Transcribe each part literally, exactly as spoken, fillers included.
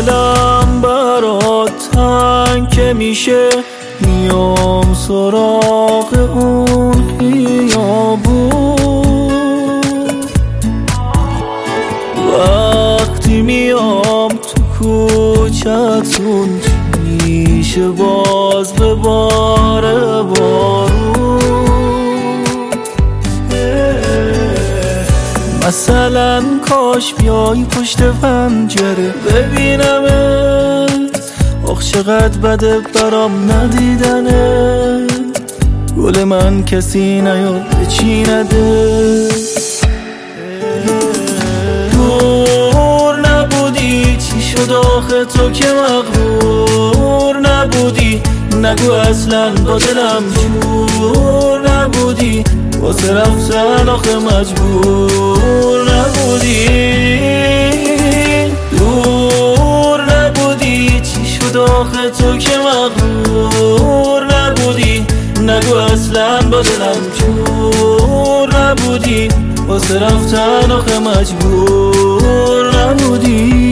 دلم برات تنگ که میشه میام سراغ اون خیابون. وقتی میام تو کوچتون میشه باز به باره بارون. مثلا کاش بیای پشت پنجره ببینمت، آخ چقدر بده برام ندیدنت. گل من کسی نیاد چی نده. دور نبودی چی شد آخه تو که مغرور نبودی، نگو اصلا با دلم جور نبودی، واسه رفتن آخه مجبور نبودی. دور نبودی چی شد آخه تو که مغرور نبودی، نگو اصلا با دلم جور نبودی، واسه رفتن آخه مجبور نبودی.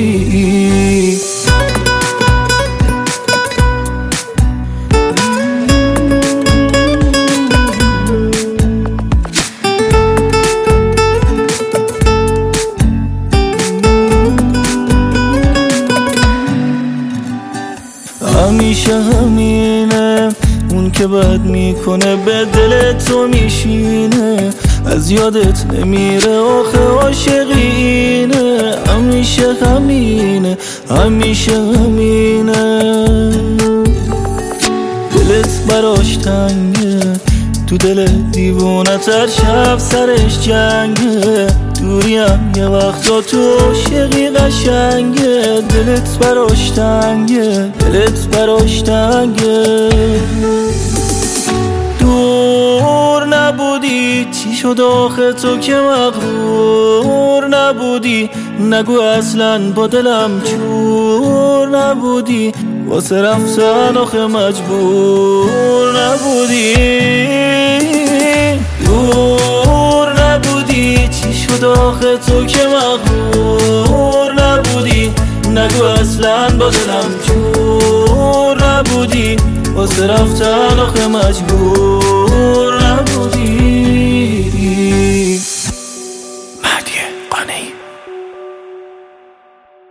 همیشه همینه، اون که بد میکنه به دل تو میشینه، از یادت نمیره آخه عاشقینه. همیشه همینه، همیشه همینه، دلت براش تنگه، تو دل دیوونه تر شب سرش جنگه. دوریم یه وقتا تو عاشقی قشنگه، دلت براش تنگه، دلت براش تنگه. دور نبودی چی شد آخه تو که مغرور نبودی، نگو اصلا با دلم جور نبودی، واسه رفتن آخه مجبور نبودی. دور نبودی چی شد آخه تو که مغرور نبودی، نگو اصلا با دلم جور نبودی، واسه رفتن آخه مجبور نبودی. مهدی قانعی.